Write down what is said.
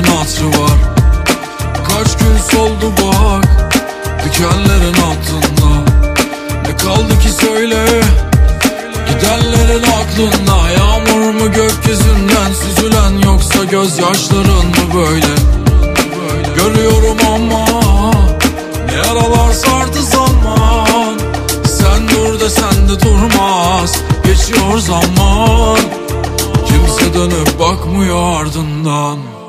hatırı var. Kaç gün soldu bak dikenlerin altında. Ne kaldı ki söyle gidenlerin aklında. Yağmur mu gökyüzünden süzülen, yoksa gözyaşların mı böyle? Görüyorum ama ne yaralar sardı zaman. Sen dur desen de durmaz, geçiyor zaman. Kimse dönüp bakmıyor ardından.